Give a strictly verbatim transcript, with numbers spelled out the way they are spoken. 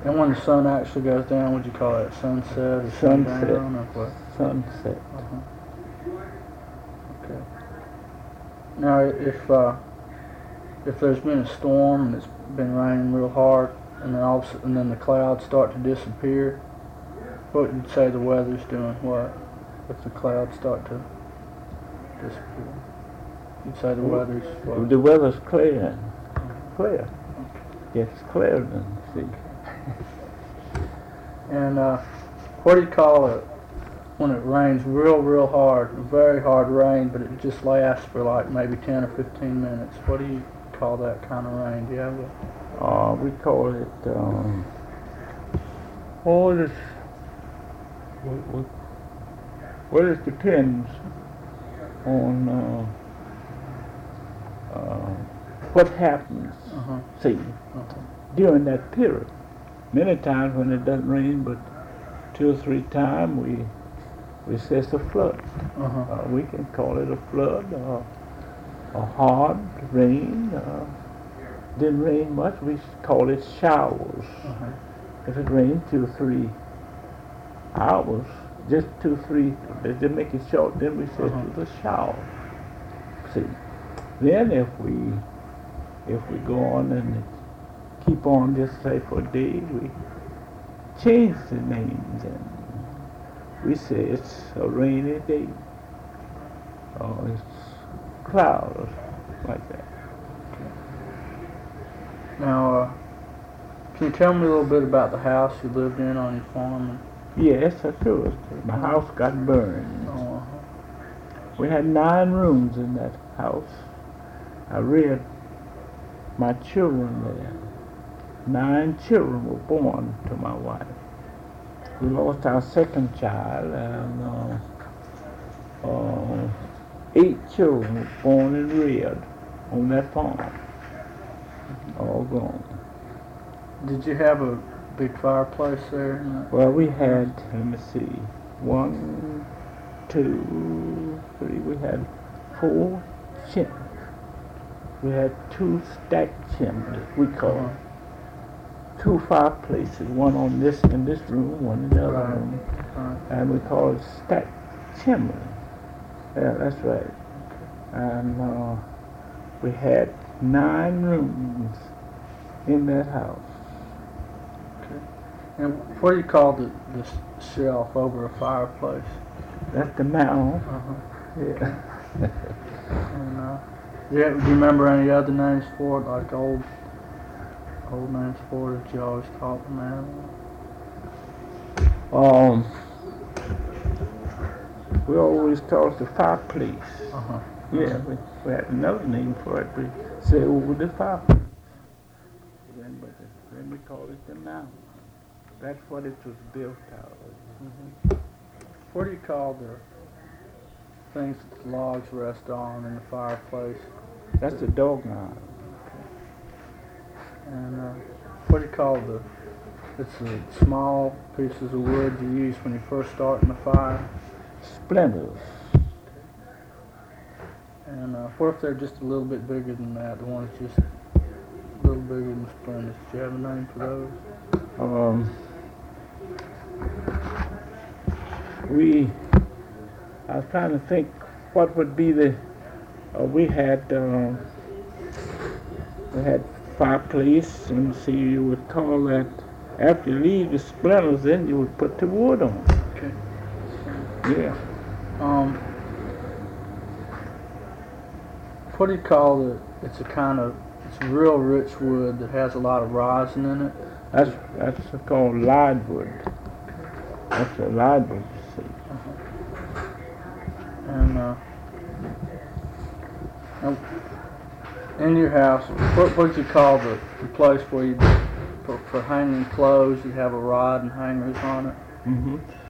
And when the sun actually goes down, would you call that sunset or Sunset. sundown or what? Sunset. Uh-huh. Okay. Now, if uh, if there's been a storm and it's been raining real hard, and then all of a sudden, and then the clouds start to disappear, what would you say the weather's doing? What if the clouds start to disappear? You'd say the weather's what? The weather's clear. Clear. Yes, clear then, see. And uh, what do you call it when it rains real, real hard, very hard rain, but it just lasts for like maybe ten or fifteen minutes? What do you call that kind of rain? Do you have a... Uh, we call it, um, oh, this, we, we, well, it depends on uh, uh, what happens, Uh-huh. see, Uh-huh. during that period. Many times when it doesn't rain, but two or three times we we say it's a flood. Uh-huh. Uh, we can call it a flood, or a hard rain. Uh, didn't rain much, we call it showers. Uh-huh. If it rained two or three hours, just two or three, they make it short, then we say Uh-huh. it was a shower. See, then if we if we go on and keep on just say for a day, we change the names and we say it's a rainy day, or it's cloud, or like that. Now, uh, can you tell me a little bit about the house you lived in on your farm? Yes, I could. My house got burned. Oh, uh-huh. We had nine rooms in that house. I reared my children there. Nine children were born to my wife. We lost our second child, and uh, uh, eight children were born and reared on that farm. All gone. Did you have a big fireplace there? Well, we had, let me see, one, two, three, we had four chimneys. We had two stacked chimneys, we call them. Two fireplaces, one on this, in this room, one in the other Right. room. Right. And we call it stacked chimney. Yeah, that's right. And uh, we had nine rooms in that house. And what do you call the, the shelf over a fireplace? That's the mound. Uh-huh. Yeah. And, uh, do you, do you remember any other names for it, like old old names for it that you always called the man? Um, we always called it the fireplace. Uh-huh. Yeah, we, we had another name for it. We said over the fireplace. Then, but the, then we called it the mound. That's what it was built out of. Mm-hmm. What do you call the things that the logs rest on in the fireplace? That's the dog iron. And uh, what do you call the, it's the small pieces of wood you use when you first start in the fire? Splinters. And uh, what if they're just a little bit bigger than that, the ones just a little bigger than splinters? Do you have a name for those? Um, we, I was trying to think what would be the, uh, we had, uh, we had fireplace, and see, you would call that, after you leave the splinters, then you would put the wood on. Okay. Yeah. Um, what do you call the, it's a kind of, it's a real rich wood that has a lot of rosin in it? That's, that's called lidewood. That's a lidewood, you see. Uh-huh. And, uh, now, in your house, what would you call the, the place where you, for, for hanging clothes, you have a rod and hangers on it? Mm-hmm.